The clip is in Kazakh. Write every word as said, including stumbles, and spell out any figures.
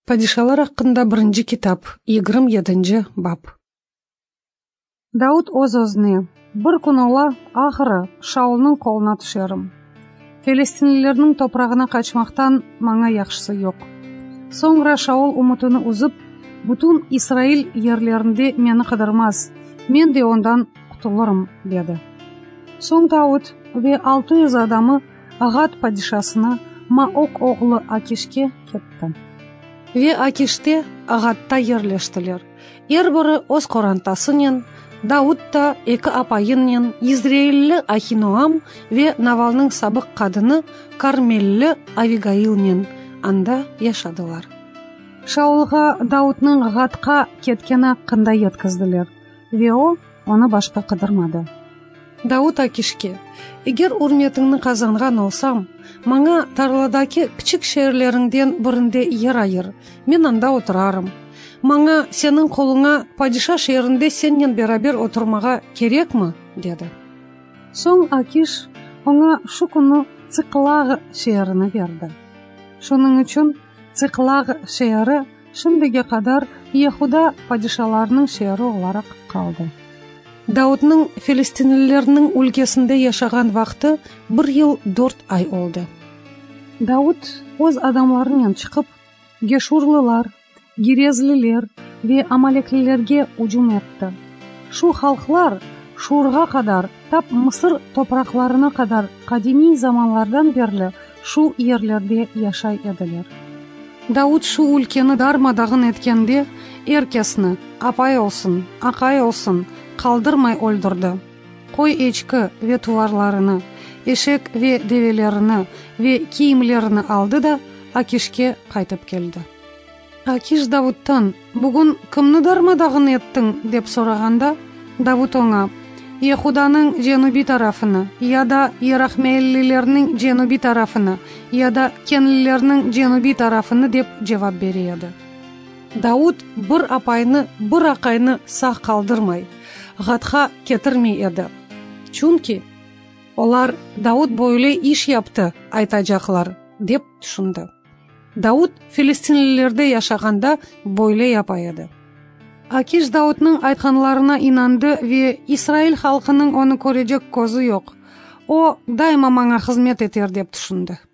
Падишалар хакында биринчи китап, yigirma yedinchi bab. Дауд өз-өзіне: бір күн ола, ақыры Шаулның қолына түшерім. Филистинлердің топрағына қачмақтан маңа яқшысы жоқ. Соңра Шаул умутуны узып, бүтін Исраил ерлерінде мені қыдырмас, мен де ондан құтылырым, деді. Соң Дауд ве алты жүз адамы Ағат падишасына Маок оғлы Акишке кетті. Ве Акиште Ағатта ерлештілер. Ер бірі өз қорантасынен, Дауд та екі апайынен, Израилі Ахиноам ве Навалның сабық қадыны Кармеллі Авигаилнен анда яшадылар. Шаулға Даудның Ағатқа кеткені қында еткізділер, ве о оны башқа қыдырмады. Дауд Акишке: егер урметіңні қазанған олсам, маңа тарладаки кичик шерлеріңден бірінде ер айыр, мен анда отырарым. Маңа сенің қолыңа падиша шерінде сеннен берабер отырмаға керек ма? Деді. Соң Акиш оңа шу күні Циклаг шеріні берді. Шуның үшін Циклаг шері шындыге қадар Ехуда падишаларының шері оларақ қалды. Даудның филистинлерінің өлкесінде яшаған вақты бір ел дөрт ай олды. Дауд өз адамларынан шығып, Гешурлылар, Герезлілер ве Амалеклілерге ұжым етті. Шу халқлар Шурға қадар, тап Мысыр топрақларына қадар қадими заманлардан берлі шу ерлерде яшай еділер. Дауд шу өлкені дармадағын еткенде, еркесіні апай олсын, ақай олсын, қалдырмай өлдірді. Қой ечкі ве туварларыны, ешек ве девелеріні ве киімлеріні алды да Акишке қайтып келді. Акиш Давудтан: бүгін кімні дармадағын еттің? Деп сұрағанда, Давуд оңа: Ехуданың женуби тарафыны, яда Ерахмейлілерінің женуби тарафыны, яда Кенлілерінің женуби тарафыны деп жауап береді. Дауд бір апайны, бір ақайны сақ қалдырмай, Ғатқа кетірмей еді. Чунки олар Дауд бойлы иш япты айтажақлар деп түшінді. Дауд филистинлерде яшағанда бойлы япайды. Акиш Даудның айтқанларына инанды ве Исраил халқының оны көрежек көзі жоқ. О дайма маңа қызмет етер деп түшінді.